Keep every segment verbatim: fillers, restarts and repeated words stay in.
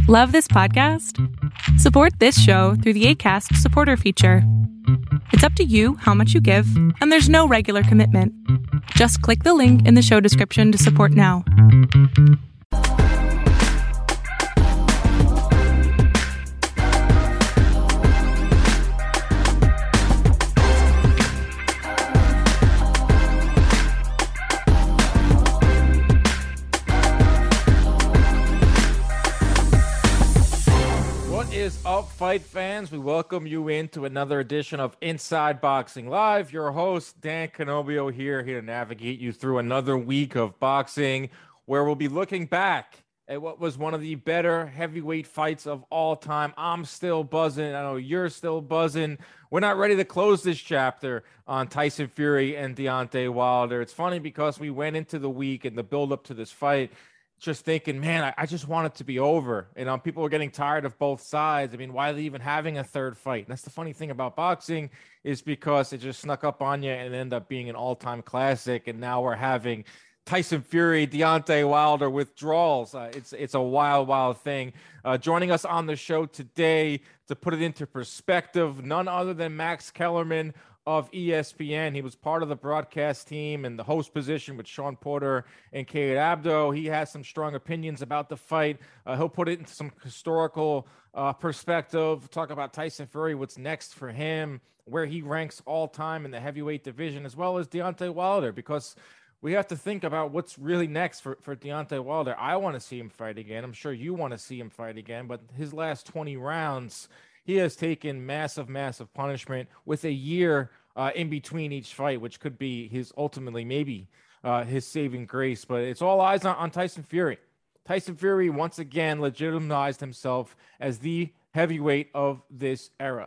Love this podcast? Support this show through the Acast supporter feature. It's up to you how much you give, and there's no regular commitment. Just click the link in the show description to support now. Up, fight fans, we welcome you into another edition of Inside Boxing Live. Your host, Dan Canobio, here, here to navigate you through another week of boxing, where we'll be looking back at what was one of the better heavyweight fights of all time. I'm still buzzing. I know you're still buzzing. We're not ready to close this chapter on Tyson Fury and Deontay Wilder. It's funny because we went into the week and the build-up to this fight just thinking, man, I, I just want it to be over. You know, people are getting tired of both sides. I mean, why are they even having a third fight? And that's the funny thing about boxing, is because it just snuck up on you and ended up being an all-time classic. And now we're having Tyson Fury, Deontay Wilder withdrawals. Uh, it's it's a wild, wild thing. Uh, joining us on the show today to put it into perspective, none other than Max Kellerman of E S P N. He was part of the broadcast team and the host position with Sean Porter and Kate Abdo. He has some strong opinions about the fight. Uh, he'll put it into some historical uh, perspective, talk about Tyson Fury, what's next for him, where he ranks all time in the heavyweight division, as well as Deontay Wilder, because we have to think about what's really next for, for Deontay Wilder. I want to see him fight again. I'm sure you want to see him fight again, but his last twenty rounds, he has taken massive, massive punishment with a year uh, in between each fight, which could be his ultimately maybe uh, his saving grace. But it's all eyes on, on Tyson Fury. Tyson Fury once again legitimized himself as the heavyweight of this era.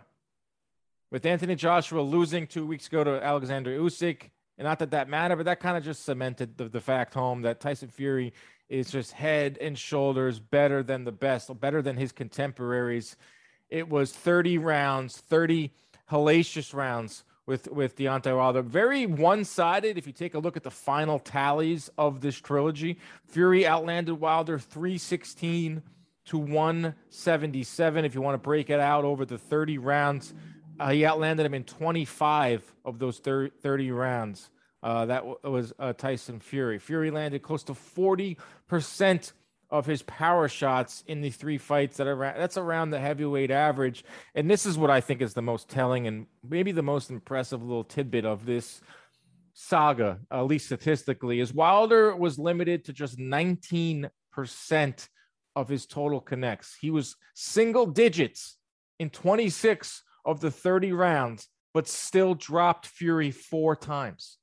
With Anthony Joshua losing two weeks ago to Alexander Usyk, and not that that mattered, but that kind of just cemented the, the fact home that Tyson Fury is just head and shoulders better than the best, better than his contemporaries. It was thirty rounds, thirty hellacious rounds with, with Deontay Wilder. Very one-sided if you take a look at the final tallies of this trilogy. Fury outlanded Wilder three sixteen to one seventy-seven. If you want to break it out over the thirty rounds, uh, he outlanded him in twenty-five of those thirty rounds. Uh, that w- was uh, Tyson Fury. Fury landed close to forty percent of his power shots in the three fights. That are that's around the heavyweight average. And this is what I think is the most telling and maybe the most impressive little tidbit of this saga, at least statistically, is Wilder was limited to just nineteen percent of his total connects. He was single digits in twenty-six of the thirty rounds, but still dropped Fury four times.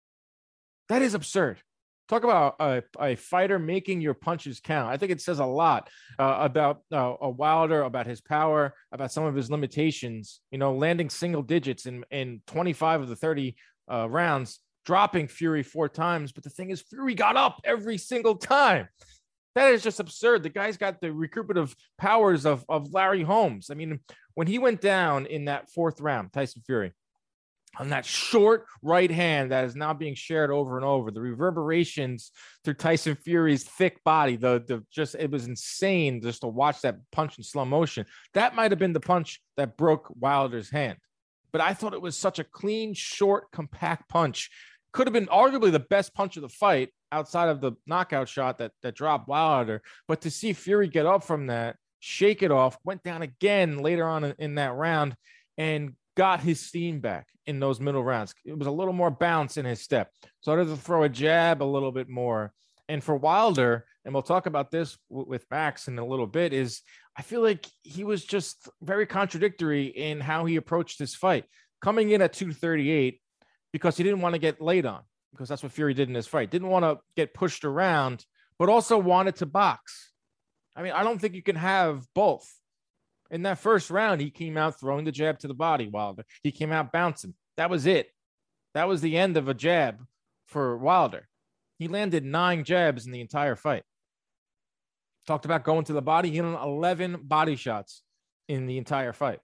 That is absurd. Talk about a, a fighter making your punches count. I think it says a lot uh, about uh, a Wilder, about his power, about some of his limitations. You know, landing single digits in, in twenty-five of the thirty uh, rounds, dropping Fury four times. But the thing is, Fury got up every single time. That is just absurd. The guy's got the recuperative powers of, of Larry Holmes. I mean, when he went down in that fourth round, Tyson Fury, on that short right hand that is now being shared over and over, the reverberations through Tyson Fury's thick body, the, the just, it was insane just to watch that punch in slow motion. That might have been the punch that broke Wilder's hand. But I thought it was such a clean, short, compact punch. Could have been arguably the best punch of the fight outside of the knockout shot that, that dropped Wilder. But to see Fury get up from that, shake it off, went down again later on in, in that round, and got his steam back in those middle rounds. It was a little more bounce in his step. Started to throw a jab a little bit more. And for Wilder, and we'll talk about this w- with Max in a little bit, is I feel like he was just very contradictory in how he approached this fight. Coming in at two thirty-eight because he didn't want to get laid on, because that's what Fury did in this fight. Didn't want to get pushed around, but also wanted to box. I mean, I don't think you can have both. In that first round, he came out throwing the jab to the body, Wilder. He came out bouncing. That was it. That was the end of a jab for Wilder. He landed nine jabs in the entire fight. Talked about going to the body. He landed eleven body shots in the entire fight.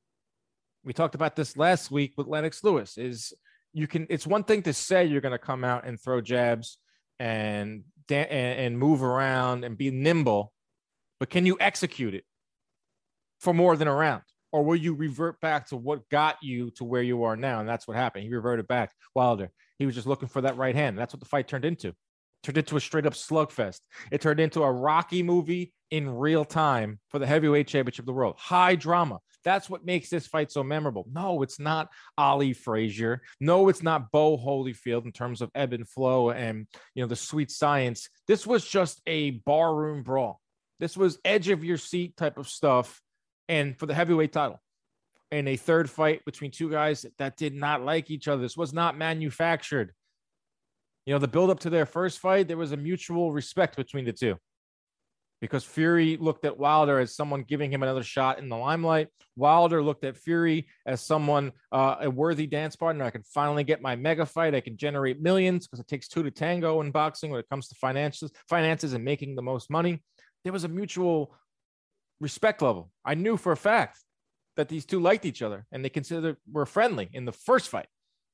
We talked about this last week with Lennox Lewis. Is you can. It's one thing to say you're going to come out and throw jabs and, and and move around and be nimble. but can you execute it for more than a round? Or will you revert back to what got you to where you are now? And that's what happened. He reverted back. Wilder, he was just looking for that right hand. That's what the fight turned into. It turned into a straight up slugfest. It turned into a Rocky movie in real time for the heavyweight championship of the world. High drama. That's what makes this fight so memorable. No, it's not Ali Frazier. No, it's not Bo Holyfield in terms of ebb and flow and, you know, the sweet science. This was just a barroom brawl. This was edge of your seat type of stuff. And for the heavyweight title, in a third fight between two guys that did not like each other. This was not manufactured. You know, the build up to their first fight, there was a mutual respect between the two, because Fury looked at Wilder as someone giving him another shot in the limelight. Wilder looked at Fury as someone, uh, a worthy dance partner. I can finally get my mega fight. I can generate millions, because it takes two to tango in boxing when it comes to finances, finances and making the most money. There was a mutual respect level. I knew for a fact that these two liked each other and they considered were friendly in the first fight.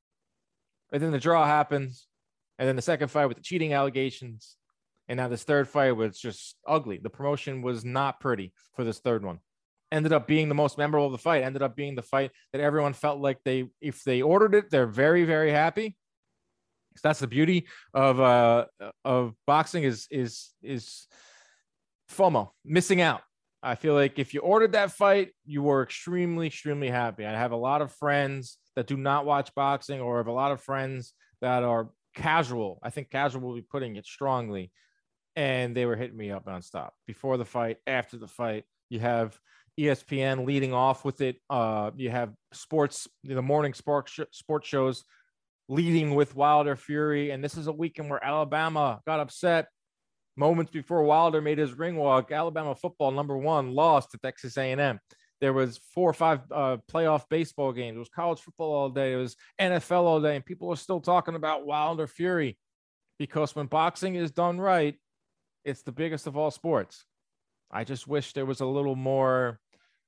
And then the draw happens. And then the second fight with the cheating allegations. And now this third fight was just ugly. The promotion was not pretty for this third one. Ended up being the most memorable of the fight. Ended up being the fight that everyone felt like they, if they ordered it, they're very, very happy. So that's the beauty of uh of boxing is is is FOMO, missing out. I feel like if you ordered that fight, you were extremely, extremely happy. I have a lot of friends that do not watch boxing, or have a lot of friends that are casual. I think casual will be putting it strongly. And they were hitting me up nonstop before the fight, after the fight. You have E S P N leading off with it. Uh, you have sports, the morning sports sh- sports shows leading with Wilder Fury. And this is a weekend where Alabama got upset. Moments before Wilder made his ring walk, Alabama football number one lost to Texas A and M. There was four or five uh, playoff baseball games. It was college football all day. It was N F L all day. And people are still talking about Wilder Fury, because when boxing is done right, it's the biggest of all sports. I just wish there was a little more.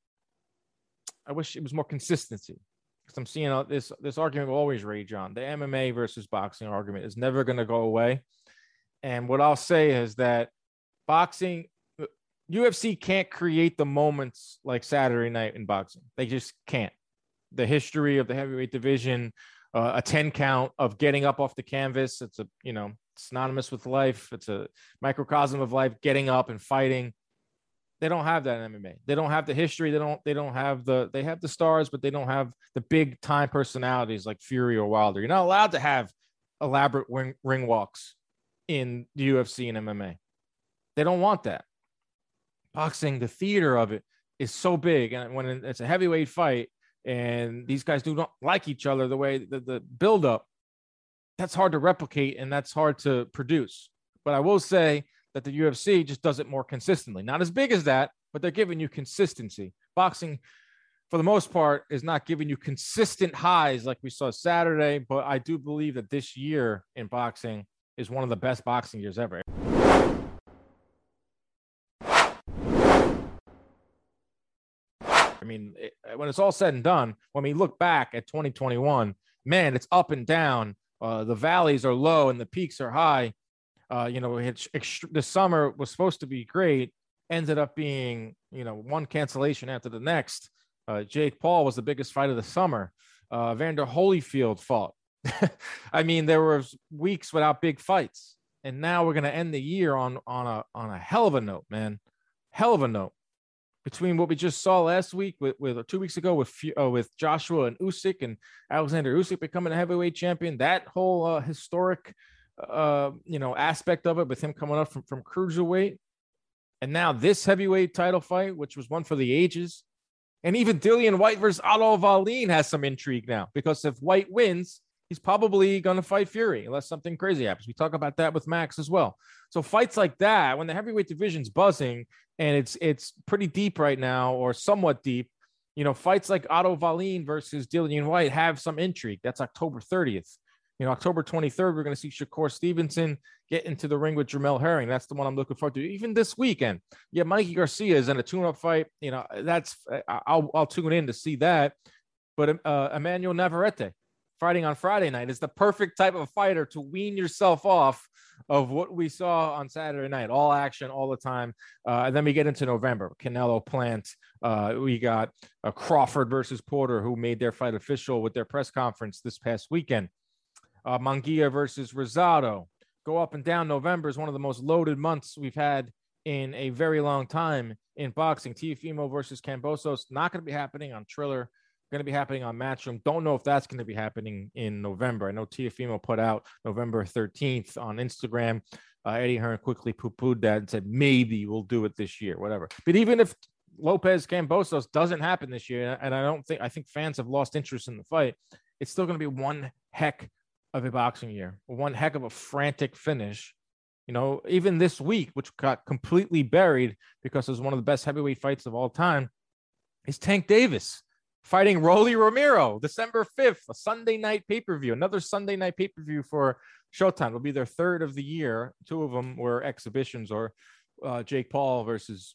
I wish it was more consistency, because I'm seeing uh, this, this argument will always rage on. The M M A versus boxing argument is never going to go away. And what I'll say is that boxing, U F C can't create the moments like Saturday night in boxing. They just can't. The history of the heavyweight division, uh, a ten count of getting up off the canvas. It's a, you know, synonymous with life. It's a microcosm of life, getting up and fighting. They don't have that in M M A. They don't have the history. They don't, they don't have the, they have the stars, but they don't have the big time personalities like Fury or Wilder. You're not allowed to have elaborate ring, ring walks in the U F C and M M A. They don't want that. Boxing, the theater of it is so big. And when it's a heavyweight fight and these guys do not like each other, the way the, the buildup, that's hard to replicate and that's hard to produce. But I will say that the U F C just does it more consistently. Not as big as that, but they're giving you consistency. Boxing, for the most part, is not giving you consistent highs like we saw Saturday. But I do believe that this year in boxing is one of the best boxing years ever. I mean, it, when it's all said and done, when we look back at twenty twenty-one, man, it's up and down. Uh, the valleys are low and the peaks are high. Uh, you know, it, ext- the summer was supposed to be great, ended up being, you know, one cancellation after the next. Uh, Jake Paul was the biggest fight of the summer. Uh, Vander Holyfield fought. I mean, there were weeks without big fights, and now we're going to end the year on on a on a hell of a note, man. Hell of a note. Between what we just saw last week with, with two weeks ago with uh, with Joshua and Usyk, and Alexander Usyk becoming a heavyweight champion, that whole uh, historic uh, you know aspect of it with him coming up from from cruiserweight, and now this heavyweight title fight, which was one for the ages, and even Dillian White versus Otto Wallin has some intrigue now, because if White wins, he's probably going to fight Fury unless something crazy happens. We talk about that with Max as well. So fights like that, when the heavyweight division's buzzing and it's it's pretty deep right now, or somewhat deep, you know, fights like Otto Wallin versus Dillian White have some intrigue. That's October thirtieth. You know, October twenty-third, we're going to see Shakur Stevenson get into the ring with Jermell Herring. That's the one I'm looking forward to. Even this weekend, yeah, Mikey Garcia is in a tune-up fight. You know, that's I'll I'll tune in to see that. But uh, Emmanuel Navarrete fighting on Friday night is the perfect type of fighter to wean yourself off of what we saw on Saturday night, all action all the time. Uh, and then we get into November, Canelo Plant. Uh, we got uh, Crawford versus Porter, who made their fight official with their press conference this past weekend. Uh, Munguia versus Rosado. Go up and down. November is one of the most loaded months we've had in a very long time in boxing. Teofimo versus Kambosos, not going to be happening on Triller. Going to be happening on Matchroom. Don't know if that's going to be happening in November. I know Teofimo put out November thirteenth on Instagram. Uh, Eddie Hearn quickly poo-pooed that and said, maybe we'll do it this year, whatever. But even if Lopez Kambosos doesn't happen this year, and I don't think, I think fans have lost interest in the fight, it's still going to be one heck of a boxing year, one heck of a frantic finish. You know, even this week, which got completely buried because it was one of the best heavyweight fights of all time, is Tank Davis fighting Rolly Romero, December fifth, a Sunday night pay-per-view, another Sunday night pay-per-view for Showtime. It'll be their third of the year. Two of them were exhibitions, or uh, Jake Paul versus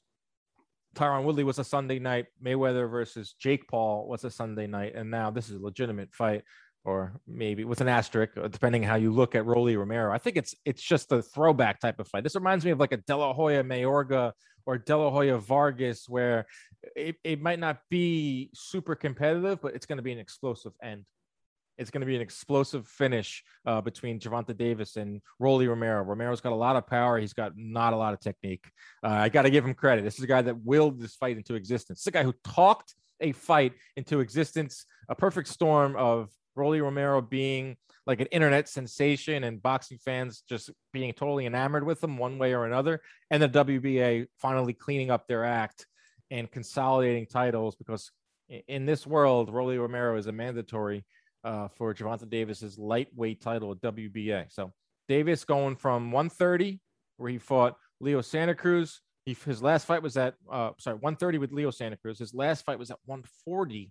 Tyron Woodley was a Sunday night. Mayweather versus Jake Paul was a Sunday night. And now this is a legitimate fight, or maybe with an asterisk, depending how you look at Rolly Romero. I think it's it's just a throwback type of fight. This reminds me of like a De La Hoya Mayorga or De La Hoya Vargas, where it, it might not be super competitive, but it's going to be an explosive end. It's going to be an explosive finish uh, between Gervonta Davis and Rolly Romero. Romero's got a lot of power. He's got not a lot of technique. Uh, I got to give him credit. This is a guy that willed this fight into existence. This is a guy who talked a fight into existence, a perfect storm of Rolly Romero being like an internet sensation and boxing fans just being totally enamored with him one way or another, and the W B A finally cleaning up their act and consolidating titles, because in this world, Rolly Romero is a mandatory uh, for Gervonta Davis's lightweight title at W B A. So Davis going from one thirty, where he fought Leo Santa Cruz. He, his last fight was at, uh, sorry, one thirty with Leo Santa Cruz. His last fight was at one forty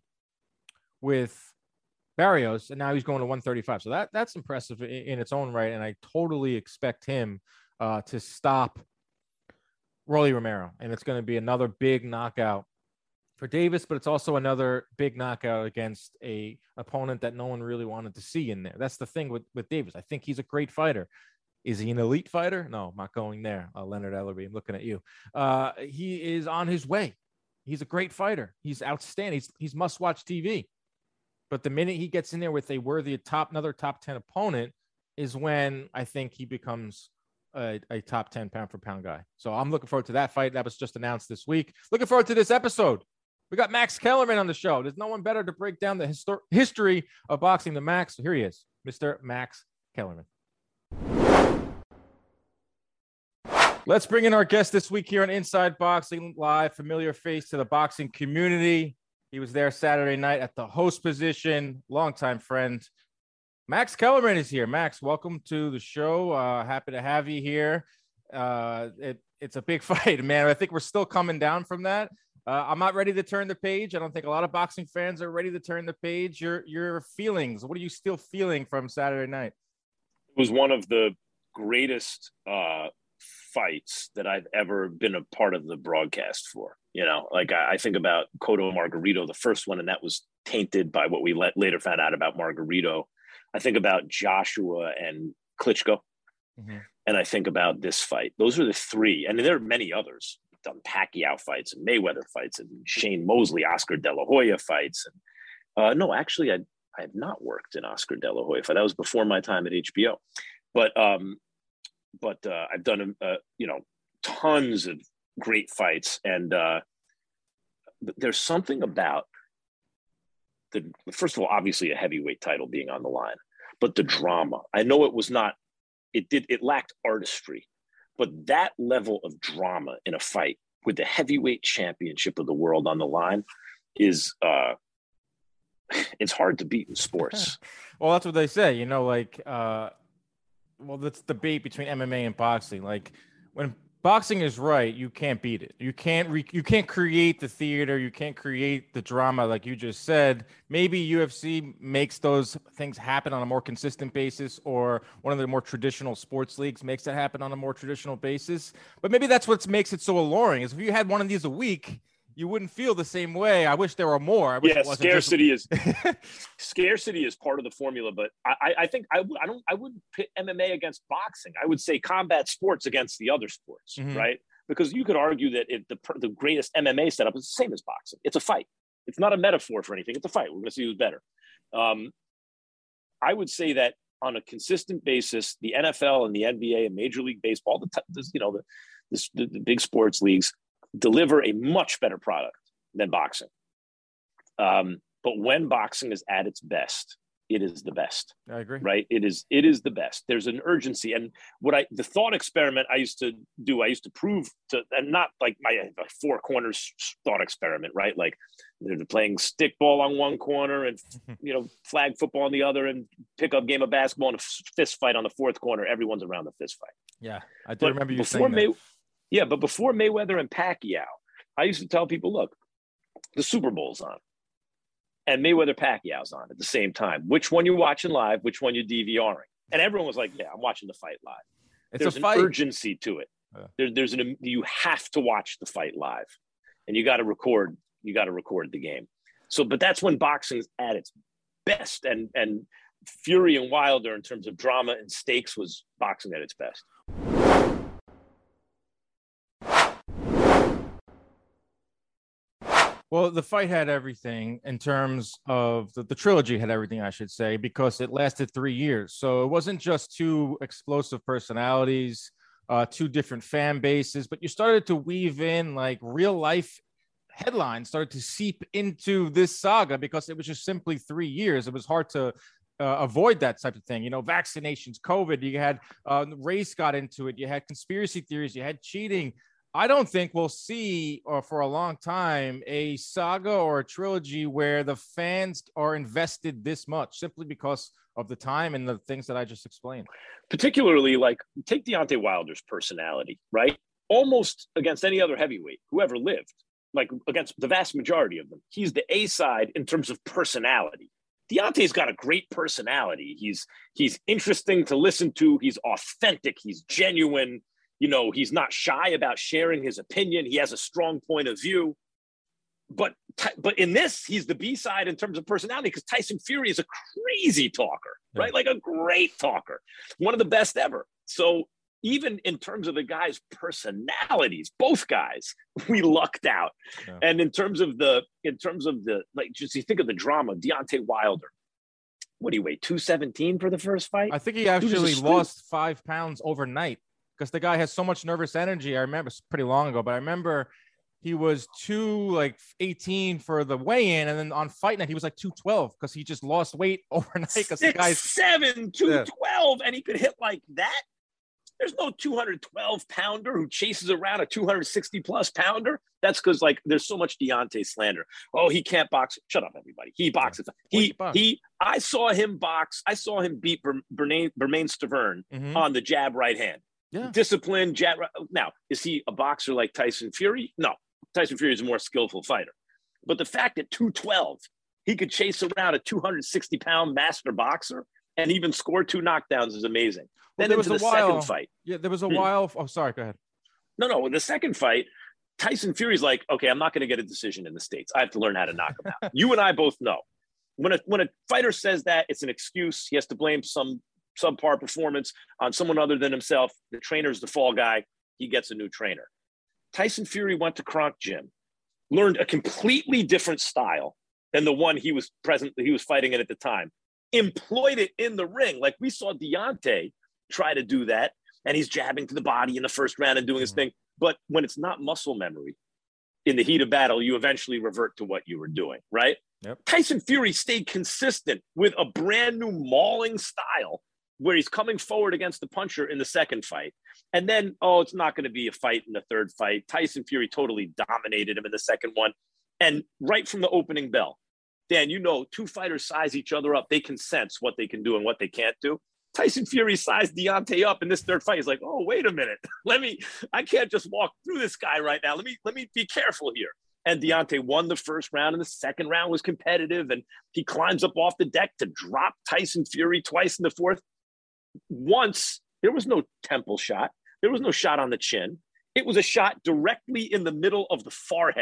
with Barrios, and now he's going to one thirty-five. So that that's impressive in, in its own right, and I totally expect him uh, to stop Rolly Romero, and it's going to be another big knockout for Davis, but it's also another big knockout against a opponent that no one really wanted to see in there. That's the thing with, with Davis. I think he's a great fighter. Is he an elite fighter? No, I'm not going there. Uh, Leonard Ellerby, I'm looking at you. Uh, he is on his way. He's a great fighter. He's outstanding. He's, he's must-watch T V. But the minute he gets in there with a worthy top, another top ten opponent, is when I think he becomes a, a top ten pound for pound guy. So I'm looking forward to that fight. That was just announced this week. Looking forward to this episode. We got Max Kellerman on the show. There's no one better to break down the histor- history of boxing than Max. So here he is, Mister Max Kellerman. Let's bring in our guest this week here on Inside Boxing Live, familiar face to the boxing community. He was there Saturday night at the host position, longtime friend. Max Kellerman is here. Max, welcome to the show. Uh, happy to have you here. Uh, it, it's a big fight, man. I think we're still coming down from that. Uh, I'm not ready to turn the page. I don't think a lot of boxing fans are ready to turn the page. Your your feelings, what are you still feeling from Saturday night? It was one of the greatest uh, fights that I've ever been a part of the broadcast for. You know, like I, I think about Cotto Margarito, the first one, and that was tainted by what we let, later found out about Margarito. I think about Joshua and Klitschko, mm-hmm. and I think about this fight. Those are the three, and there are many others. Done Pacquiao fights and Mayweather fights and Shane Mosley, Oscar De La Hoya fights. And uh, no, actually, I I have not worked in Oscar De La Hoya fight. That was before my time at H B O. But um, but uh, I've done uh, you know tons of great fights, and uh, there's something about the first of all, obviously a heavyweight title being on the line, but the drama. I know it was not. It did. It lacked artistry. But that level of drama in a fight with the heavyweight championship of the world on the line is uh, it's hard to beat in sports. Well, that's what they say, you know, like, uh, well, that's the debate between M M A and boxing. Like when boxing is right, you can't beat it. You can't, re- you can't create the theater. You can't create the drama. Like you just said, maybe U F C makes those things happen on a more consistent basis, or one of the more traditional sports leagues makes it happen on a more traditional basis. But maybe that's what makes it so alluring, is if you had one of these a week, you wouldn't feel the same way. I wish there were more. I wish yeah, it wasn't scarcity just... is scarcity is part of the formula. But I, I think I, w- I don't I wouldn't pit M M A against boxing. I would say combat sports against the other sports, mm-hmm. right? Because you could argue that it, the the greatest M M A setup is the same as boxing. It's a fight. It's not a metaphor for anything. It's a fight. We're going to see who's better. Um, I would say that on a consistent basis, the N F L and the N B A and Major League Baseball, the t- you know the, the the big sports leagues, deliver a much better product than boxing. Um, but when boxing is at its best, it is the best. I agree. Right? It is, it is the best. There's an urgency. And what I, the thought experiment I used to do, I used to prove to, and not like my four corners thought experiment, right? Like they're playing stickball on one corner and, you know, flag football on the other, and pick up game of basketball and a fist fight on the fourth corner. Everyone's around the fist fight. Yeah. I do but remember you before saying May- that. Yeah, but before Mayweather and Pacquiao, I used to tell people, look, the Super Bowl's on and Mayweather Pacquiao's on at the same time. Which one you're watching live, which one you're DVRing. And everyone was like, yeah, I'm watching the fight live. It's there's a fight. An urgency to it. Yeah. There, there's an, you have to watch the fight live, and you got to record, you got to record the game. So, but that's when boxing's at its best. And, and Fury and Wilder in terms of drama and stakes was boxing at its best. Well, the fight had everything in terms of the, the trilogy had everything, I should say, because it lasted three years. So it wasn't just two explosive personalities, uh, two different fan bases, but you started to weave in like real life headlines started to seep into this saga because it was just simply three years. It was hard to uh, avoid that type of thing. You know, vaccinations, COVID, you had uh, race got into it. You had conspiracy theories, you had cheating. I don't think we'll see uh, for a long time a saga or a trilogy where the fans are invested this much simply because of the time and the things that I just explained. Particularly, like, take Deontay Wilder's personality, right? Almost against any other heavyweight who ever lived, like against the vast majority of them. He's the A side in terms of personality. Deontay's got a great personality. He's he's interesting to listen to. He's authentic. He's genuine. You know, he's not shy about sharing his opinion. He has a strong point of view. But but in this, he's the B side in terms of personality, because Tyson Fury is a crazy talker, yeah. right? Like a great talker, one of the best ever. So even in terms of the guys' personalities, both guys, we lucked out. Yeah. And in terms of the, in terms of the, like, just you think of the drama, Deontay Wilder. What do you weigh? two seventeen for the first fight? I think he actually lost five pounds overnight, because the guy has so much nervous energy. I remember it's pretty long ago, but I remember he was two like eighteen for the weigh-in, and then on fight night he was like two twelve because he just lost weight overnight. Because the guy's seven, two twelve, yeah. And he could hit like that. There's no two twelve pounder who chases around a two sixty plus pounder. That's because like there's so much Deontay slander. Oh, he can't box. Shut up, everybody. He boxes. Yeah. He box? he. I saw him box. I saw him beat Bermain Stavern mm-hmm. on the jab right hand. Yeah. Disciplined jab. Now, is he a boxer like Tyson Fury? No. Tyson Fury is a more skillful fighter. But the fact that two twelve, he could chase around a two sixty pound master boxer and even score two knockdowns is amazing. Well, then there was into a the while, second fight. Yeah, there was a hmm. while. Oh, sorry. Go ahead. No, no. With the second fight, Tyson Fury's like, okay, I'm not going to get a decision in the States. I have to learn how to knock him out. You and I both know. When a, when a fighter says that, it's an excuse. He has to blame some subpar performance on someone other than himself. The trainer's the fall guy. He gets a new trainer. Tyson Fury went to Kronk Gym, learned a completely different style than the one he was present, he was fighting in at the time, employed it in the ring. Like we saw Deontay try to do that, and he's jabbing to the body in the first round and doing his mm-hmm. thing. But when it's not muscle memory, in the heat of battle, you eventually revert to what you were doing, right? Yep. Tyson Fury stayed consistent with a brand new mauling style where he's coming forward against the puncher in the second fight. And then, oh, it's not going to be a fight in the third fight. Tyson Fury totally dominated him in the second one. And right from the opening bell, Dan, you know, two fighters size each other up. They can sense what they can do and what they can't do. Tyson Fury sized Deontay up in this third fight. He's like, oh, wait a minute. Let me, I can't just walk through this guy right now. Let me, let me be careful here. And Deontay won the first round, and the second round was competitive. And he climbs up off the deck to drop Tyson Fury twice in the fourth. Once, there was no temple shot. There was no shot on the chin. It was a shot directly in the middle of the forehead.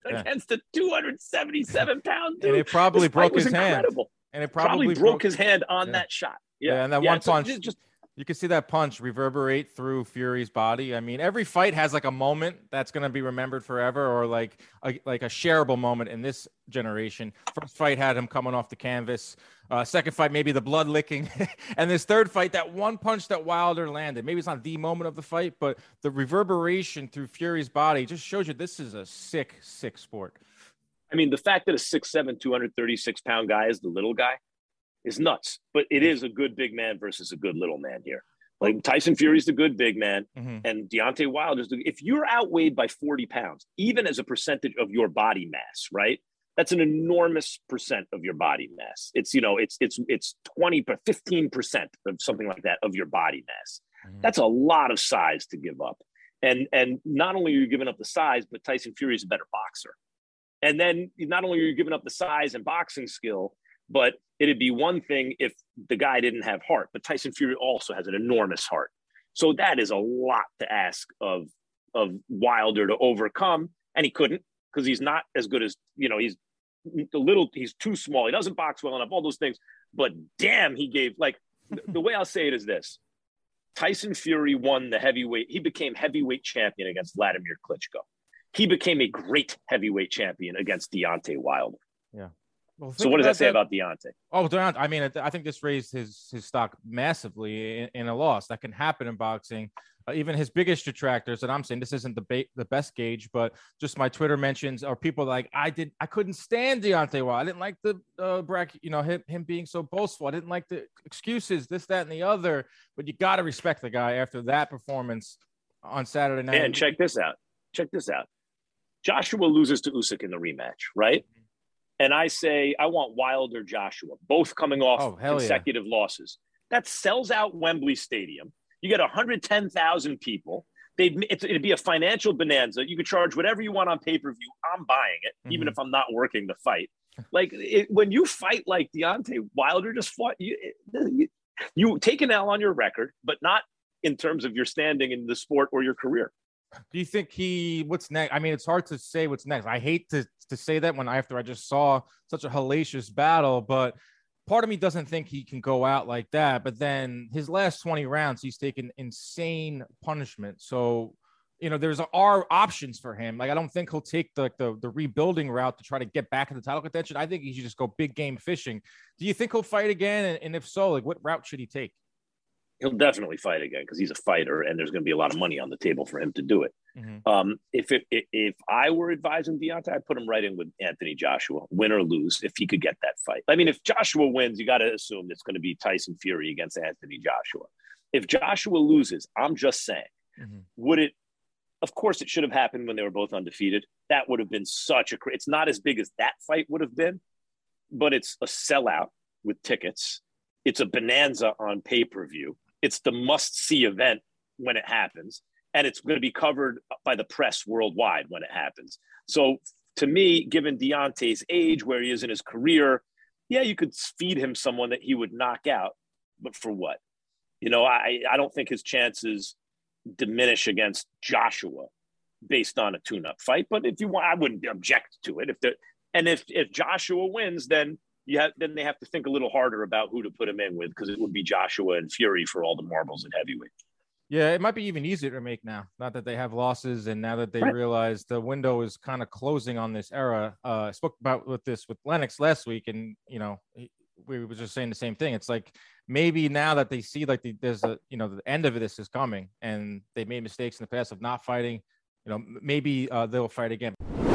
yeah. against a two hundred seventy-seven pound dude. And it probably this broke his incredible. hand. And it probably, probably broke, broke his hand on yeah. that shot. Yeah, yeah and that yeah, one punch, just, just you can see that punch reverberate through Fury's body. I mean, every fight has like a moment that's going to be remembered forever, or like a, like a shareable moment in this generation. First fight had him coming off the canvas. Uh, second fight, maybe the blood licking. And this third fight, that one punch that Wilder landed. Maybe it's not the moment of the fight, but the reverberation through Fury's body just shows you this is a sick, sick sport. I mean, the fact that a six seven, two hundred thirty-six pound guy is the little guy is nuts, but it is a good big man versus a good little man here. Like Tyson Fury's the good big man, mm-hmm. and Deontay Wilder's the, if you're outweighed by forty pounds, even as a percentage of your body mass, right? That's an enormous percent of your body mass. It's, you know, it's, it's, it's twenty, but fifteen percent of something like that of your body mass. Mm-hmm. That's a lot of size to give up. And, and not only are you giving up the size, but Tyson Fury is a better boxer. And then not only are you giving up the size and boxing skill, but it'd be one thing if the guy didn't have heart, but Tyson Fury also has an enormous heart. So that is a lot to ask of, of Wilder to overcome. And he couldn't, because he's not as good as, you know, he's a little, he's too small. He doesn't box well enough, all those things. But damn, he gave, like, the way I'll say it is this. Tyson Fury won the heavyweight. He became heavyweight champion against Vladimir Klitschko. He became a great heavyweight champion against Deontay Wilder. Yeah. Well, so what does that say that. about Deontay? Oh, Deontay, I mean, I think this raised his his stock massively in, in a loss. That can happen in boxing. Uh, even his biggest detractors, and I'm saying this isn't the ba- the best gauge, but just my Twitter mentions are people like, I did, I couldn't stand Deontay Wilder. I didn't like the uh, bracket, you know, him, him being so boastful. I didn't like the excuses, this, that, and the other. But you got to respect the guy after that performance on Saturday night. And check this out. Check this out. Joshua loses to Usyk in the rematch, right? Mm-hmm. And I say, I want Wilder, Joshua, both coming off oh, consecutive yeah. losses. That sells out Wembley Stadium. You get one hundred ten thousand people. They'd, it'd be a financial bonanza. You could charge whatever you want on pay-per-view. I'm buying it, mm-hmm. even if I'm not working the fight. Like, it, when you fight like Deontay Wilder just fought, you, you, you take an L on your record, but not in terms of your standing in the sport or your career. Do you think he, what's next? I mean, it's hard to say what's next. I hate to, to say that when I, after I just saw such a hellacious battle, but part of me doesn't think he can go out like that. But then his last twenty rounds, he's taken insane punishment. So, you know, there's are options for him. Like, I don't think he'll take the, the, the rebuilding route to try to get back in the title contention. I think he should just go big game fishing. Do you think he'll fight again? And, and if so, like, what route should he take? He'll definitely fight again because he's a fighter, and there's going to be a lot of money on the table for him to do it. Mm-hmm. Um, if it, if I were advising Deontay, I'd put him right in with Anthony Joshua, win or lose, if he could get that fight. I mean, if Joshua wins, you got to assume it's going to be Tyson Fury against Anthony Joshua. If Joshua loses, I'm just saying, mm-hmm. would it? Of course, it should have happened when they were both undefeated. That would have been such a. It's not as big as that fight would have been, but it's a sellout with tickets. It's a bonanza on pay-per-view. It's the must-see event when it happens, and it's going to be covered by the press worldwide when it happens. So to me, given Deontay's age, where he is in his career, yeah, you could feed him someone that he would knock out, but for what? You know, I, I don't think his chances diminish against Joshua based on a tune-up fight, but if you want, I wouldn't object to it. If the and if if Joshua wins, then you have, then they have to think a little harder about who to put him in with, because it would be Joshua and Fury for all the marbles at heavyweight. Yeah, it might be even easier to make now, not that they have losses, and now that they right. realize the window is kind of closing on this era. Uh, I spoke about with this with Lennox last week, and you know, we were just saying the same thing. It's like maybe now that they see like the, there's a, you know, the end of this is coming, and they made mistakes in the past of not fighting. You know, maybe uh, they'll fight again.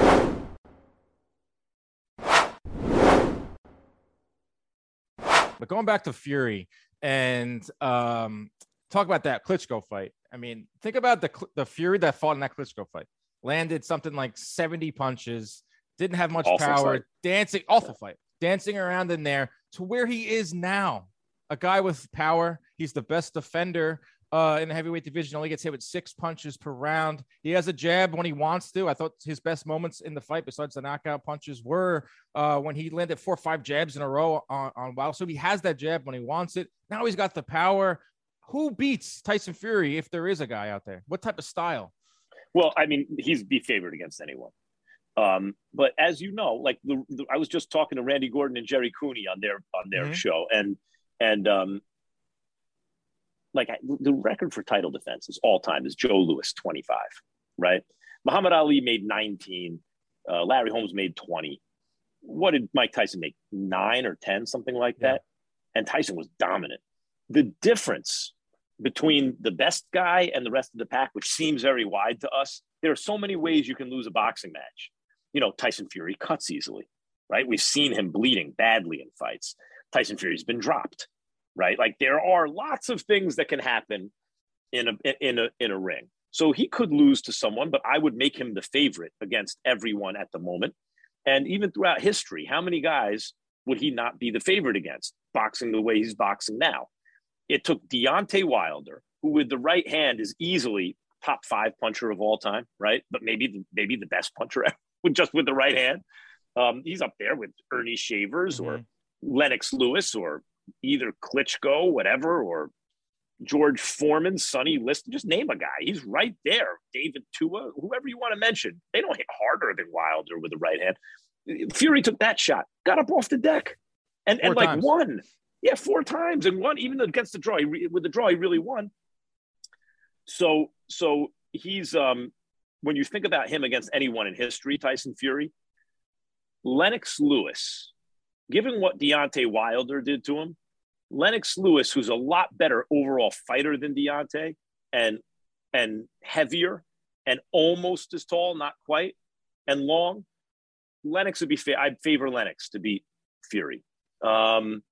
But going back to Fury and um, talk about that Klitschko fight. I mean, think about the the Fury that fought in that Klitschko fight. Landed something like seventy punches, didn't have much awful power, fight. dancing, awful fight, dancing around in there to where he is now. A guy with power. He's the best defender uh, in the heavyweight division. Only gets hit with six punches per round. He has a jab when he wants to. I thought his best moments in the fight, besides the knockout punches, were uh, when he landed four or five jabs in a row on, on Wilder. So he has that jab when he wants it. Now he's got the power. Who beats Tyson Fury if there is a guy out there? What type of style? Well, I mean, he's be favored against anyone. Um, but as you know, like the, the, I was just talking to Randy Gordon and Jerry Cooney on their on their mm-hmm. show, and and um, like the record for title defenses all time is Joe Louis, twenty-five, right? Muhammad Ali made nineteen, uh, Larry Holmes made twenty. What did Mike Tyson make? Nine or ten, something like yeah. that. And Tyson was dominant. The difference between the best guy and the rest of the pack, which seems very wide to us, there are so many ways you can lose a boxing match. You know, Tyson Fury cuts easily, right? We've seen him bleeding badly in fights. Tyson Fury's been dropped, right? Like there are lots of things that can happen in a in a in a ring. So he could lose to someone, but I would make him the favorite against everyone at the moment. And even throughout history, how many guys would he not be the favorite against, boxing the way he's boxing now? It took Deontay Wilder, who with the right hand is easily top five puncher of all time, right? But maybe maybe the best puncher ever. With just with the right hand. Um, he's up there with Ernie Shavers mm-hmm. or Lennox Lewis or either Klitschko, whatever, or George Foreman, Sonny Liston. Just name a guy. He's right there. David Tua, whoever you want to mention. They don't hit harder than Wilder with the right hand. Fury took that shot, got up off the deck, and, and like times. won. Yeah, four times and won. Even against the draw, he re- with the draw, he really won. So, so he's um. when you think about him against anyone in history, Tyson Fury, Lennox Lewis, given what Deontay Wilder did to him, Lennox Lewis, who's a lot better overall fighter than Deontay and, and heavier and almost as tall, not quite, and long, Lennox would be, fa- I'd favor Lennox to beat Fury. Um,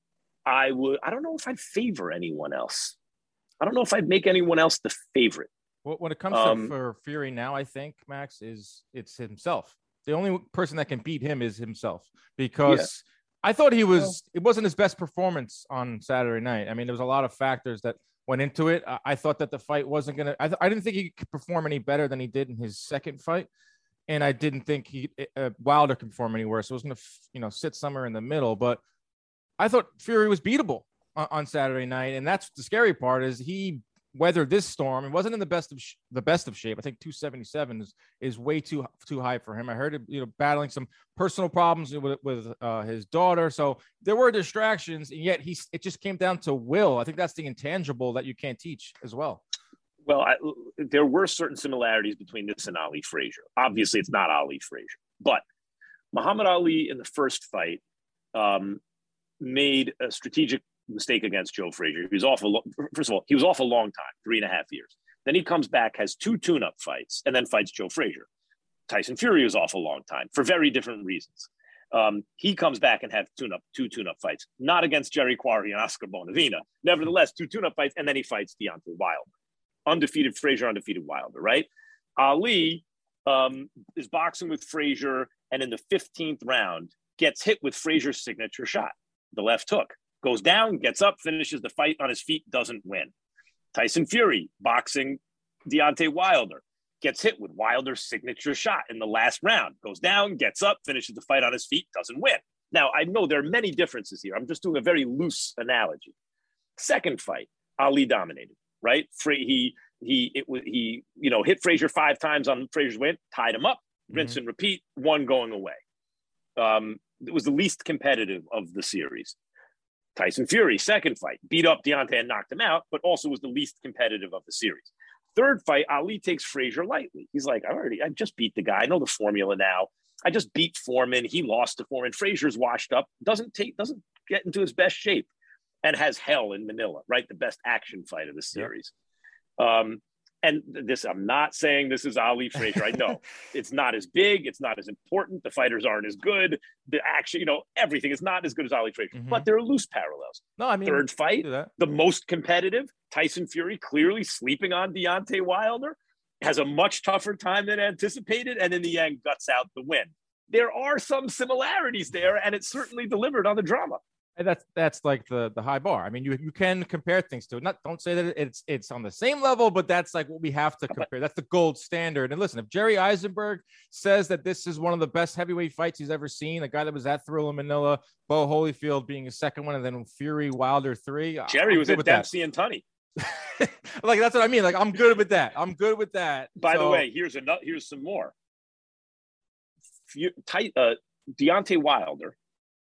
I would, I don't know if I'd favor anyone else. I don't know if I'd make anyone else the favorite. Well, when it comes um, to for Fury now, I think, Max, is it's himself. The only person that can beat him is himself because yeah. I thought he was, well, it wasn't his best performance on Saturday night. I mean, there was a lot of factors that went into it. I, I thought that the fight wasn't going to, I, th- I didn't think he could perform any better than he did in his second fight. And I didn't think he, uh, Wilder could perform any worse. So it was going to, you know, sit somewhere in the middle, but I thought Fury was beatable on, on Saturday night. And that's the scary part is he weathered this storm. It wasn't in the best of sh- the best of shape. I think two seventy-seven is is way too too high for him. I heard it, you know, battling some personal problems with with uh, his daughter. So there were distractions, and yet he it just came down to will. I think that's the intangible that you can't teach as well. Well, I, there were certain similarities between this and Ali Frazier. Obviously, it's not Ali Frazier, but Muhammad Ali in the first fight um, made a strategic mistake against Joe Frazier. He was off a lo- first of all, he was off a long time, three and a half years. Then he comes back, has two tune-up fights, and then fights Joe Frazier. Tyson Fury was off a long time for very different reasons. Um, he comes back and have tune-up, two tune-up fights, not against Jerry Quarry and Oscar Bonavina. Nevertheless, two tune-up fights, and then he fights Deontay Wilder. Undefeated Frazier, undefeated Wilder, right? Ali um, is boxing with Frazier, and in the fifteenth round, gets hit with Frazier's signature shot, the left hook. Goes down, gets up, finishes the fight on his feet, doesn't win. Tyson Fury, boxing Deontay Wilder, gets hit with Wilder's signature shot in the last round. Goes down, gets up, finishes the fight on his feet, doesn't win. Now, I know there are many differences here. I'm just doing a very loose analogy. Second fight, Ali dominated, right? He, he, it was, he, you know, hit Frazier five times on Frazier's win, tied him up, mm-hmm. rinse and repeat, one going away. Um, it was the least competitive of the series. Tyson Fury, second fight, beat up Deontay and knocked him out, but also was the least competitive of the series. Third fight, Ali takes Frazier lightly. He's like, I already, I just beat the guy. I know the formula now. I just beat Foreman. He lost to Foreman. Frazier's washed up, doesn't take, doesn't get into his best shape, and has hell in Manila, right? The best action fight of the series. Yep. Um, and this, I'm not saying this is Ali Frazier. I know it's not as big. It's not as important. The fighters aren't as good. The action, you know, everything is not as good as Ali Frazier, mm-hmm. but there are loose parallels. No, I mean, third fight, the most competitive, Tyson Fury clearly sleeping on Deontay Wilder, has a much tougher time than anticipated, and in the end guts out the win. There are some similarities there, and it certainly delivered on the drama. And that's that's like the the high bar. I mean, you you can compare things to it. Not don't say that it's it's on the same level, but that's like what we have to compare. That's the gold standard. And listen, if Jerry Eisenberg says that this is one of the best heavyweight fights he's ever seen, a guy that was at Thrill in Manila, Bo Holyfield being a second one, and then Fury Wilder three. Jerry I'm was at Dempsey that. and Tunney. Like that's what I mean. Like I'm good with that. I'm good with that. By so, the way, here's another. Here's some more. Ty, uh, Deontay Wilder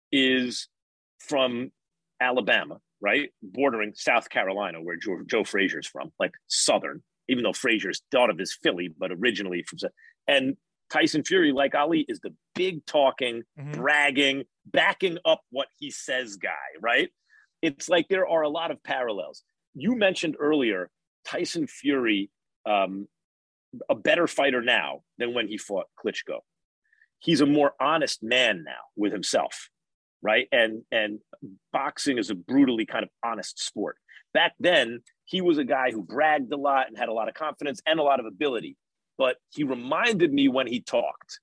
is from Alabama, right? Bordering South Carolina, where Joe, Joe Frazier's from, like Southern, even though Frazier's thought of as Philly, but originally from, and Tyson Fury, like Ali, is the big talking, mm-hmm. bragging, backing up what he says guy, right? It's like there are a lot of parallels. You mentioned earlier Tyson Fury, um, a better fighter now than when he fought Klitschko. He's a more honest man now with himself, right? And and boxing is a brutally kind of honest sport. Back then, he was a guy who bragged a lot and had a lot of confidence and a lot of ability. But he reminded me when he talked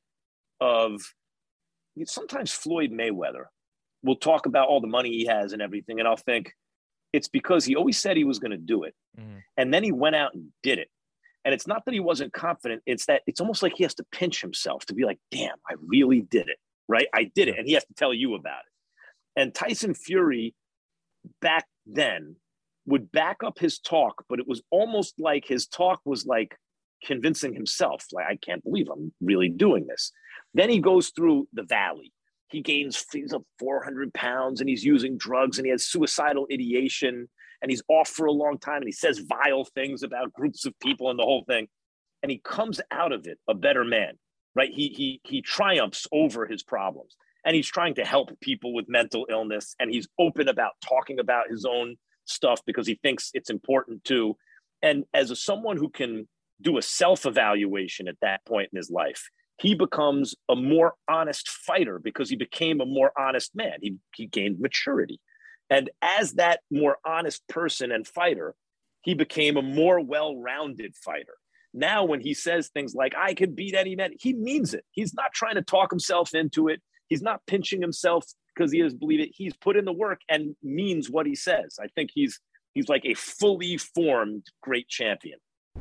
of sometimes Floyd Mayweather will talk about all the money he has and everything. And I'll think it's because he always said he was going to do it. Mm. And then he went out and did it. And it's not that he wasn't confident. It's that it's almost like he has to pinch himself to be like, damn, I really did it, right? I did it. And he has to tell you about it. And Tyson Fury back then would back up his talk, but it was almost like his talk was like convincing himself, like, I can't believe I'm really doing this. Then he goes through the valley. He gains, he's up four hundred pounds and he's using drugs and he has suicidal ideation and he's off for a long time and he says vile things about groups of people and the whole thing. And he comes out of it a better man, right? He, he, he triumphs over his problems and he's trying to help people with mental illness. And he's open about talking about his own stuff because he thinks it's important too. And as a, someone who can do a self-evaluation at that point in his life, he becomes a more honest fighter because he became a more honest man. He, he gained maturity. And as that more honest person and fighter, he became a more well-rounded fighter. Now, when he says things like, I could beat any man, he means it. He's not trying to talk himself into it. He's not pinching himself because he doesn't believe it. He's put in the work and means what he says. I think he's he's like a fully formed great champion.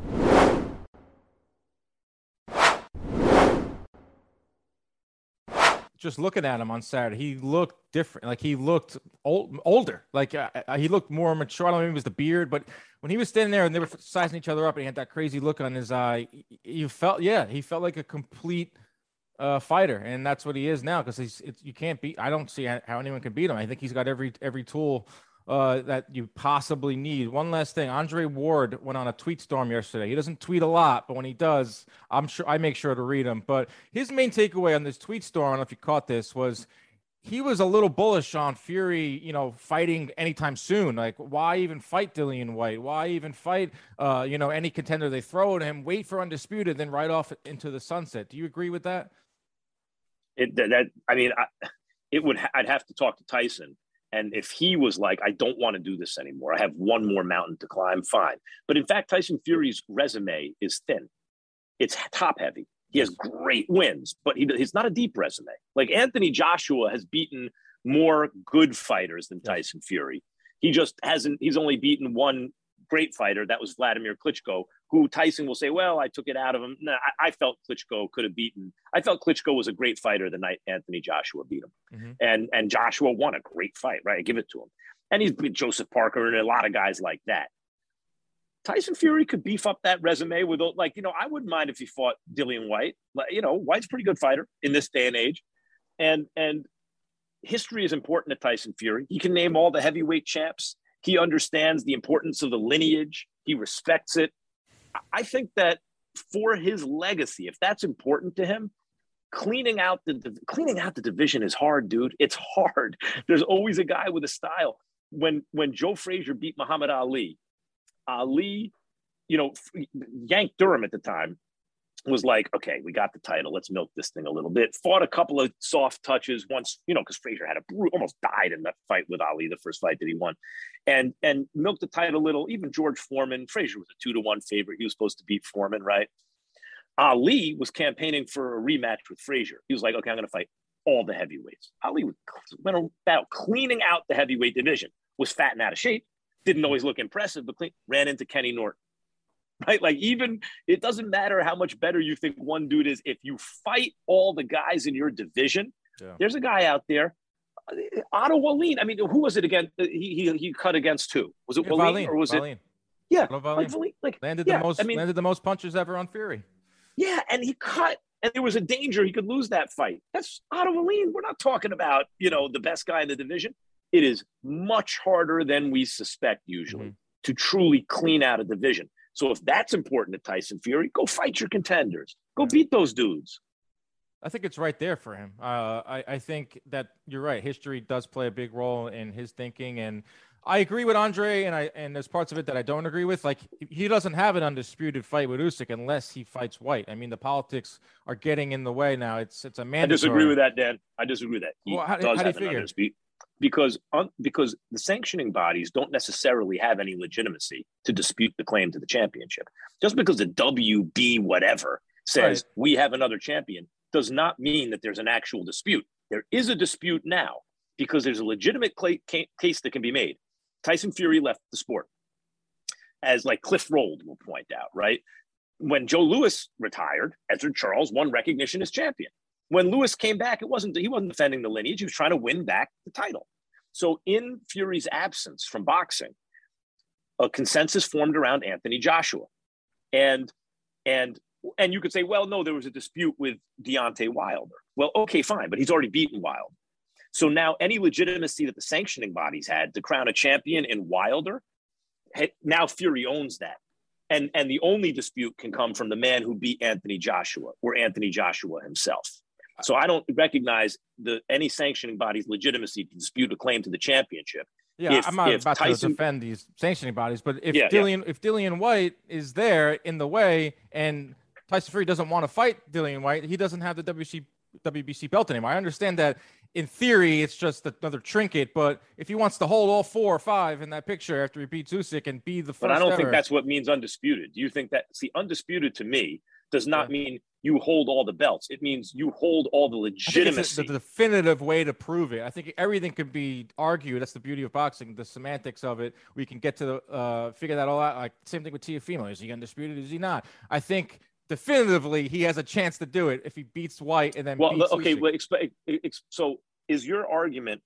Just looking at him on Saturday, he looked different. Like he looked old, older. Like uh, he looked more mature. I don't know if it was the beard, but when he was standing there and they were sizing each other up and he had that crazy look on his eye, you felt, yeah, he felt like a complete uh, fighter. And that's what he is now. Cause he's, it's, you can't beat, I don't see how anyone can beat him. I think he's got every, every tool uh, that you possibly need. One last thing. Andre Ward went on a tweet storm yesterday. He doesn't tweet a lot, but when he does, I'm sure I make sure to read him. But his main takeaway on this tweet storm, I don't know if you caught this, was he was a little bullish on Fury, you know, fighting anytime soon. Like, why even fight Dillian Whyte? Why even fight, uh, you know, any contender they throw at him? Wait for undisputed, then right off into the sunset. Do you agree with that? It that I mean, I, it would. I'd have to talk to Tyson. And if he was like, I don't want to do this anymore, I have one more mountain to climb, fine. But in fact, Tyson Fury's resume is thin. It's top heavy. He has great wins, but he, he's not a deep resume. Like Anthony Joshua has beaten more good fighters than Tyson Fury. He just hasn't, he's only beaten one great fighter. That was Vladimir Klitschko, who Tyson will say, well, I took it out of him. No, I, I felt Klitschko could have beaten. I felt Klitschko was a great fighter the night Anthony Joshua beat him. Mm-hmm. And, and Joshua won a great fight, right? I give it to him. And he's beat Joseph Parker and a lot of guys like that. Tyson Fury could beef up that resume with, like, you know, I wouldn't mind if he fought Dillian Whyte. You know, White's a pretty good fighter in this day and age. And, and history is important to Tyson Fury. He can name all the heavyweight champs. He understands the importance of the lineage. He respects it. I think that for his legacy, if that's important to him, cleaning out the cleaning out the division is hard, dude. It's hard. There's always a guy with a style. When when Joe Frazier beat Muhammad Ali, Ali, you know, Yank Durham at the time was like, okay, we got the title. Let's milk this thing a little bit. Fought a couple of soft touches once, you know, because Frazier had a almost died in that fight with Ali, the first fight that he won, and and milked the title a little. Even George Foreman, Frazier was a two to one favorite. He was supposed to beat Foreman, right? Ali was campaigning for a rematch with Frazier. He was like, okay, I'm going to fight all the heavyweights. Ali went about cleaning out the heavyweight division. Was fat and out of shape. Didn't always look impressive, but clean, ran into Kenny Norton. Right? Like, even it doesn't matter how much better you think one dude is. If you fight all the guys in your division, yeah. There's a guy out there, Otto Wallin. I mean, who was it again? He he, he cut against who? Was it yeah, Wallin, Wallin or was Wallin. it? Yeah, like, Wallin. like landed yeah, the most I mean, landed the most punches ever on Fury. Yeah, and he cut and there was a danger he could lose that fight. That's Otto Wallin. We're not talking about, you know, the best guy in the division. It is much harder than we suspect usually mm-hmm. to truly clean out a division. So if that's important to Tyson Fury, go fight your contenders. Go yeah. beat those dudes. I think it's right there for him. Uh, I, I think that you're right. History does play a big role in his thinking. And I agree with Andre, and I and there's parts of it that I don't agree with. Like, he doesn't have an undisputed fight with Usyk unless he fights White. I mean, the politics are getting in the way now. It's it's a mandatory. I disagree with that, Dan. I disagree with that. He well, how, does how do you have an figure? Undisputed, because un, because the sanctioning bodies don't necessarily have any legitimacy to dispute the claim to the championship. Just because the W B whatever says right. we have another champion does not mean that there's an actual dispute. There is a dispute now because there's a legitimate cl- case that can be made. Tyson Fury left the sport, as like Cliff Rold will point out, right? When Joe Louis retired, Ezzard Charles won recognition as champion. When Louis came back, it wasn't he wasn't defending the lineage. He was trying to win back the title. So in Fury's absence from boxing, a consensus formed around Anthony Joshua. And and and you could say, well, no, there was a dispute with Deontay Wilder. Well, okay, fine, but he's already beaten Wilder. So now any legitimacy that the sanctioning bodies had to crown a champion in Wilder, now Fury owns that. And, and the only dispute can come from the man who beat Anthony Joshua or Anthony Joshua himself. So I don't recognize the any sanctioning body's legitimacy to dispute a claim to the championship. Yeah, if, I'm not about Tyson, to defend these sanctioning bodies, but if yeah, Dillian yeah. if Dillian White is there in the way and Tyson Fury doesn't want to fight Dillian White, he doesn't have the W B C belt anymore. I understand that in theory it's just another trinket, but if he wants to hold all four or five in that picture after he beats Usyk and be the first But I don't ever, think that's what means undisputed. Do you think that, see, undisputed to me does not yeah. mean you hold all the belts. It means you hold all the legitimacy. It's the definitive way to prove it. I think everything can be argued. That's the beauty of boxing, the semantics of it. We can get to uh, figure that all out. Like same thing with Teofimo. Is he undisputed? Is he not? I think definitively he has a chance to do it if he beats White and then well, beats okay. Usyk. Well, exp- ex- so is your argument?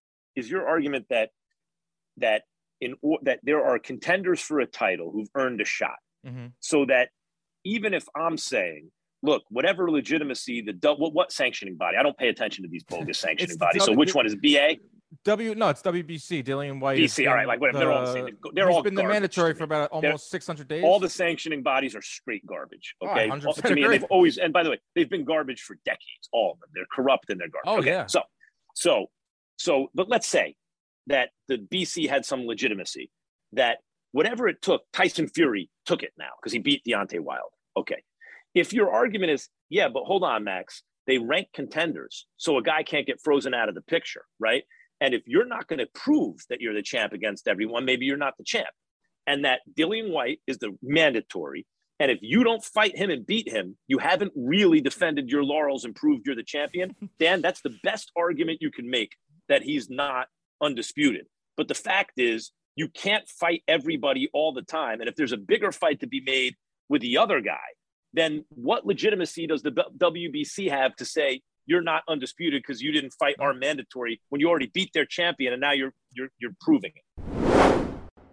Is your argument that that in that there are contenders for a title who've earned a shot, mm-hmm. so that even if I'm saying, look, whatever legitimacy the what, what sanctioning body? I don't pay attention to these bogus sanctioning bodies. W- so which one is B A? W no, it's W B C. Dillian White. B C. All right, like whatever. The, they're all the same. They're he's all been the mandatory for about almost six hundred days. All the sanctioning bodies are straight garbage. Okay, oh, to me, they've always. And by the way, they've been garbage for decades. All of them. They're corrupt and they're garbage. Oh okay, yeah. So, so, so, but let's say that the B C had some legitimacy. That whatever it took, Tyson Fury took it now because he beat Deontay Wilder. Okay, if your argument is, yeah, but hold on, Max, they rank contenders, so a guy can't get frozen out of the picture, right? And if you're not going to prove that you're the champ against everyone, maybe you're not the champ. And that Dillian White is the mandatory. And if you don't fight him and beat him, you haven't really defended your laurels and proved you're the champion. Dan, that's the best argument you can make that he's not undisputed. But the fact is, you can't fight everybody all the time. And if there's a bigger fight to be made with the other guy, then what legitimacy does the W B C have to say you're not undisputed because you didn't fight our mandatory when you already beat their champion and now you're you're you're proving it?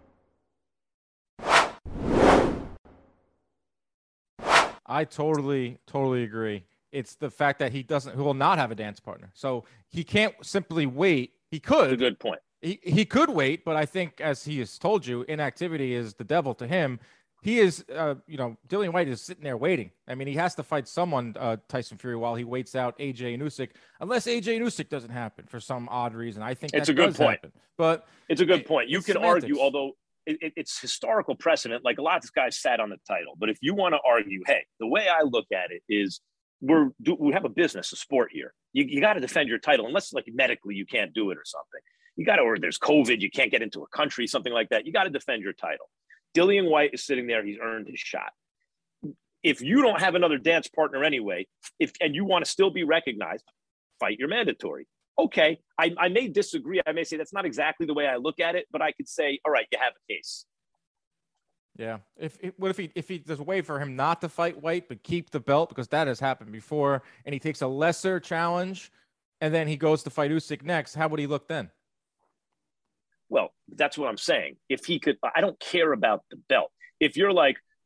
I totally totally agree. It's the fact that he doesn't he will not have a dance partner. So he can't simply wait. He could. That's a good point. He he could wait, but I think as he has told you, inactivity is the devil to him. He is, uh, you know, Dillian White is sitting there waiting. I mean, he has to fight someone, uh, Tyson Fury, while he waits out A J and Usyk, unless A J and Usyk doesn't happen for some odd reason. I think it's that a good does point. Happen. But it's a good point. You can semantics. argue, although it, it, it's historical precedent. Like a lot of this guys sat on the title, but if you want to argue, hey, the way I look at it is we're do, we have a business, a sport here. You, you got to defend your title, unless like medically you can't do it or something. You got to, or there's COVID, you can't get into a country, something like that. You got to defend your title. Dillian White is sitting there. He's earned his shot. If you don't have another dance partner anyway, if and you want to still be recognized, fight your mandatory. Okay, I, I may disagree. I may say that's not exactly the way I look at it, but I could say, all right, you have a case. Yeah. If, if what if he if he there's a way for him not to fight White but keep the belt, because that has happened before, and he takes a lesser challenge, and then he goes to fight Usyk next. How would he look then? Well, that's what I'm saying. If he could, I don't care about the belt. If you're like,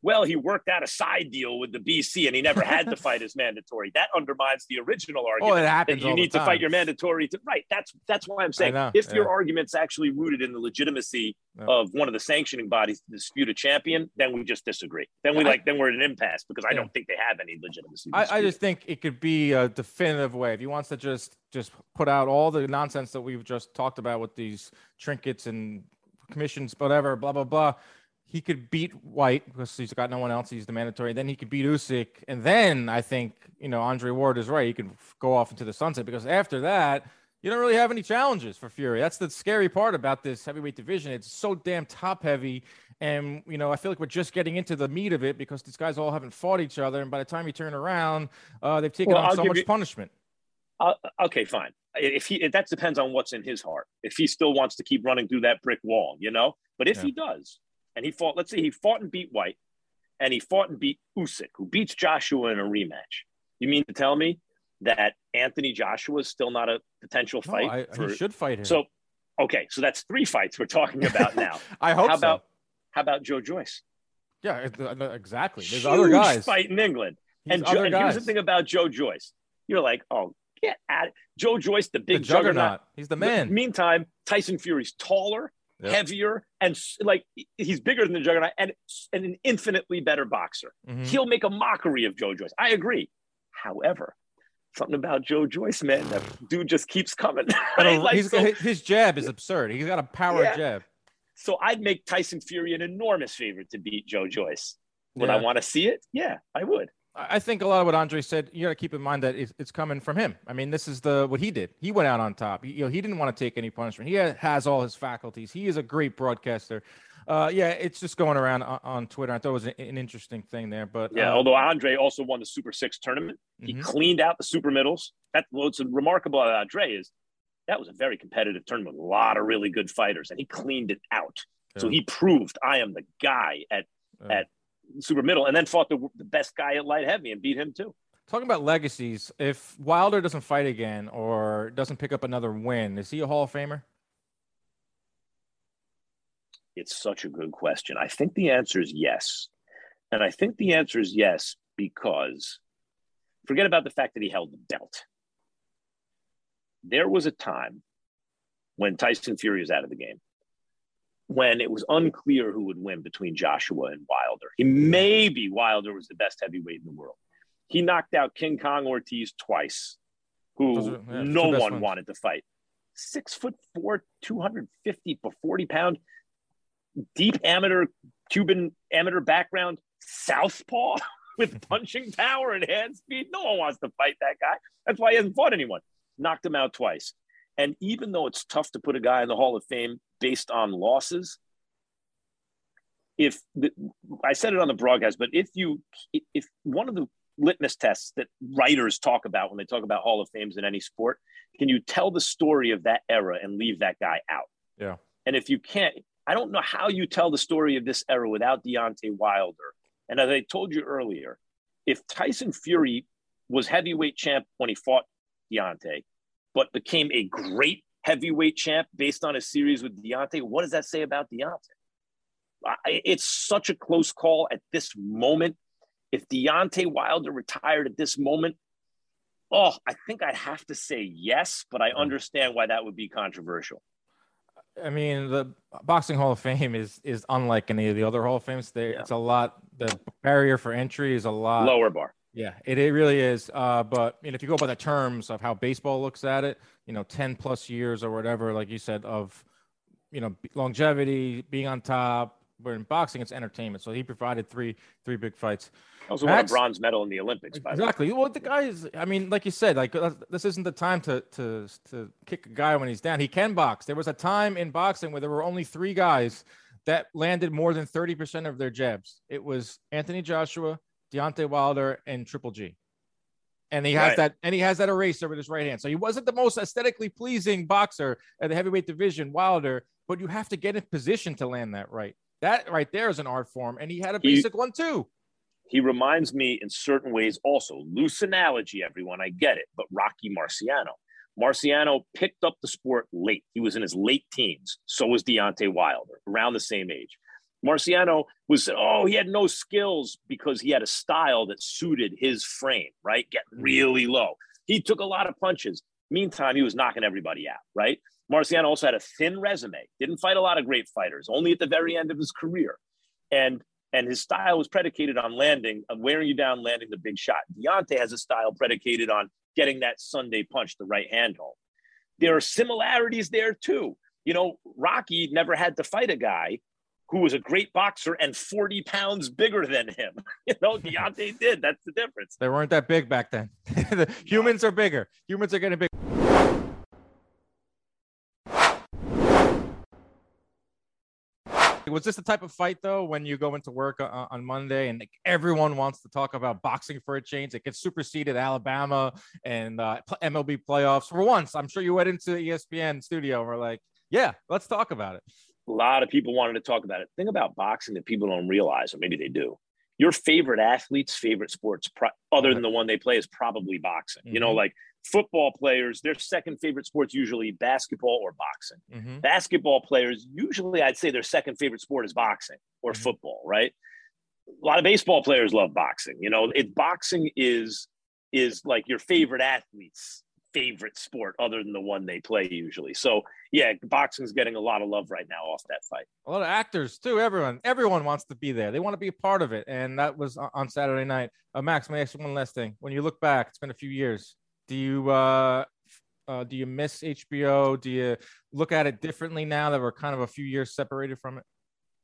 well, he worked out a side deal with the B C and he never had to fight his mandatory. That undermines the original argument. Oh, it happens that you all need the to fight your mandatory. To, right. That's that's why I'm saying know, if yeah. your argument's actually rooted in the legitimacy yeah. of one of the sanctioning bodies to dispute a champion, then we just disagree. Then we I, like then we're at an impasse because I yeah. don't think they have any legitimacy. I, I just think it could be a definitive way. If he wants to just just put out all the nonsense that we've just talked about with these trinkets and commissions, whatever, blah, blah, blah. He could beat White because he's got no one else. He's the mandatory. Then he could beat Usyk. And then I think, you know, Andre Ward is right. He could go off into the sunset because after that, you don't really have any challenges for Fury. That's the scary part about this heavyweight division. It's so damn top heavy. And, you know, I feel like we're just getting into the meat of it because these guys all haven't fought each other. And by the time you turn around, uh, they've taken well, on I'll so much you, punishment. Uh, okay, fine. If he, if that depends on what's in his heart. If he still wants to keep running through that brick wall, you know, but if yeah. he does, and he fought, let's say he fought and beat White, and he fought and beat Usyk, who beats Joshua in a rematch. You mean to tell me that Anthony Joshua is still not a potential fight? No, I, for, he should fight him. So, okay, so that's three fights we're talking about now. I hope how so. About, how about Joe Joyce? Yeah, exactly. There's Huge other guys. Fight in England. He's and, jo- and here's the thing about Joe Joyce. You're like, oh, get at it. Joe Joyce, the big the juggernaut. juggernaut. He's the man. Meantime, Tyson Fury's taller, yep. heavier, and like he's bigger than the juggernaut and, and an infinitely better boxer. Mm-hmm. He'll make a mockery of Joe Joyce. I agree. However, something about Joe Joyce, man, that dude just keeps coming. Right? like, he's, so, his jab is absurd. He's got a power yeah. jab. So I'd make Tyson Fury an enormous favorite to beat Joe Joyce. Would yeah. I want to see it? Yeah, I would. I think a lot of what Andre said, you got to keep in mind that it's, it's coming from him. I mean, this is the what he did. He went out on top. He, you know, he didn't want to take any punishment. He ha- has all his faculties. He is a great broadcaster. Uh, yeah, it's just going around on, on Twitter. I thought it was an, an interesting thing there. But yeah, uh, although Andre also won the Super Six tournament, he mm-hmm. cleaned out the super middles. That what's remarkable about Andre is that was a very competitive tournament with a lot of really good fighters, and he cleaned it out. Yeah. So he proved I am the guy at yeah. at. super middle, and then fought the, the best guy at light heavy and beat him too. Talking about legacies, if Wilder doesn't fight again or doesn't pick up another win, is he a Hall of Famer? It's such a good question. I think the answer is yes. And I think the answer is yes because forget about the fact that he held the belt. There was a time when Tyson Fury was out of the game, when it was unclear who would win between Joshua and Wilder. He maybe Wilder was the best heavyweight in the world. He knocked out King Kong Ortiz twice, who are, yeah, no one ones. wanted to fight. Six foot four, two hundred fifty for forty pound, deep amateur, Cuban amateur background, southpaw with punching power and hand speed. No one wants to fight that guy. That's why he hasn't fought anyone. Knocked him out twice. And even though it's tough to put a guy in the Hall of Fame based on losses, if the, I said it on the broadcast, but if you, if one of the litmus tests that writers talk about when they talk about Hall of Fames in any sport, can you tell the story of that era and leave that guy out? Yeah. And if you can't, I don't know how you tell the story of this era without Deontay Wilder. And as I told you earlier, if Tyson Fury was heavyweight champ when he fought Deontay, but became a great heavyweight champ based on a series with Deontay, what does that say about Deontay? It's such a close call at this moment. If Deontay Wilder retired at this moment, oh, I think I'd have to say yes, but I understand why that would be controversial. I mean, the Boxing Hall of Fame is is unlike any of the other Hall of Fames. There, yeah. It's a lot. The barrier for entry is a lot lower bar. Yeah, it, it really is. Uh, but you know, if you go by the terms of how baseball looks at it, you know, ten plus years or whatever, like you said, of you know longevity, being on top. But in boxing, it's entertainment. So he provided three three big fights. Also won a bronze medal in the Olympics. By exactly. the way. Well, the guy is. I mean, like you said, like this isn't the time to to to kick a guy when he's down. He can box. There was a time in boxing where there were only three guys that landed more than thirty percent of their jabs. It was Anthony Joshua, Deontay Wilder, and Triple G. And he has right. that, and he has that eraser with his right hand. So he wasn't the most aesthetically pleasing boxer at the heavyweight division, Wilder, but you have to get in position to land that right. That right there is an art form, and he had a basic he, one too. He reminds me in certain ways also, loose analogy, everyone, I get it, but Rocky Marciano. Marciano picked up the sport late. He was in his late teens. So was Deontay Wilder, around the same age. Marciano was, oh, he had no skills because he had a style that suited his frame, right? Get really low. He took a lot of punches. Meantime, he was knocking everybody out, right? Marciano also had a thin resume, didn't fight a lot of great fighters, only at the very end of his career. And and his style was predicated on landing, on wearing you down, landing the big shot. Deontay has a style predicated on getting that Sunday punch, the right hand home. There are similarities there too. You know, Rocky never had to fight a guy who was a great boxer and forty pounds bigger than him. You know, Deontay did. That's the difference. They weren't that big back then. The humans are bigger. Humans are getting big. Was this the type of fight, though, when you go into work uh, on Monday and like, everyone wants to talk about boxing for a change? It gets superseded Alabama and uh, M L B playoffs. For once, I'm sure you went into the E S P N studio and were like, yeah, let's talk about it. A lot of people wanted to talk about it. The thing about boxing that people don't realize, or maybe they do, your favorite athlete's favorite sports, pro- other than the one they play, is probably boxing. Mm-hmm. You know, like football players, their second favorite sport's usually basketball or boxing. Mm-hmm. Basketball players, usually I'd say their second favorite sport is boxing or mm-hmm. football, right? A lot of baseball players love boxing. You know, it boxing is is like your favorite athlete's favorite sport other than the one they play usually. So yeah, boxing's getting a lot of love right now off that fight. A lot of actors too. Everyone, everyone wants to be there. They want to be a part of it. And that was on Saturday night. Uh, Max, may I ask you one last thing? When you look back, it's been a few years. Do you, uh, uh, do you miss H B O? Do you look at it differently now that we're kind of a few years separated from it?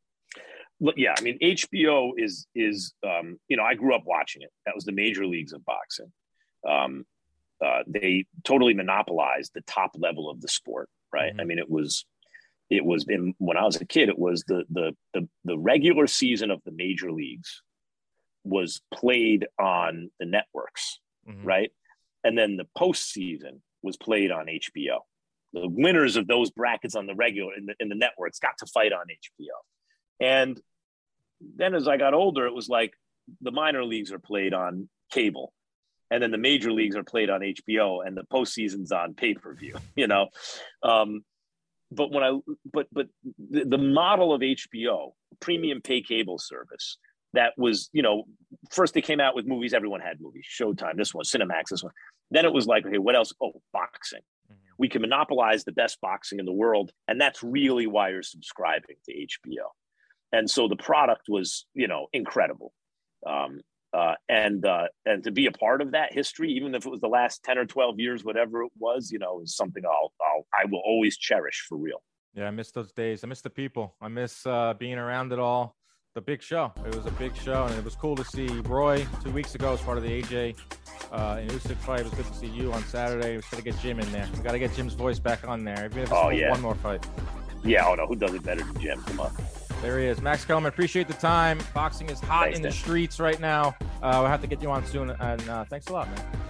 Look, yeah, I mean, H B O is, is um, you know, I grew up watching it. That was the major leagues of boxing. Um, Uh, they totally monopolized the top level of the sport, right? Mm-hmm. I mean, it was, it was in, when I was a kid, it was the, the, the, the regular season of the major leagues was played on the networks, mm-hmm. right? And then the postseason was played on H B O. The winners of those brackets on the regular in the, in the networks got to fight on H B O. And then as I got older, it was like the minor leagues are played on cable. And then the major leagues are played on H B O and the postseason's on pay-per-view, you know? Um, but when I, but, but the, the model of H B O, premium pay cable service, that was, you know, first they came out with movies, everyone had movies, Showtime, this one, Cinemax, this one. Then it was like, okay, what else? Oh, boxing. Mm-hmm. We can monopolize the best boxing in the world. And that's really why you're subscribing to H B O. And so the product was, you know, incredible. Um, Uh, and uh, and to be a part of that history, even if it was the last ten or twelve years, whatever it was, you know, is something I'll, I'll I will always cherish for real. Yeah, I miss those days. I miss the people. I miss uh, being around it all. The big show. It was a big show, and it was cool to see Roy two weeks ago as part of the A J uh, and Usyk fight. It was good to see you on Saturday. We got to get Jim in there. We got to get Jim's voice back on there. Even if it's oh, yeah. one more fight. Yeah, oh no, who does it better than Jim? Come on. There he is. Max Kellerman, appreciate the time. Boxing is hot thanks, in the Dan. streets right now. Uh, we'll have to get you on soon. And uh, thanks a lot, man.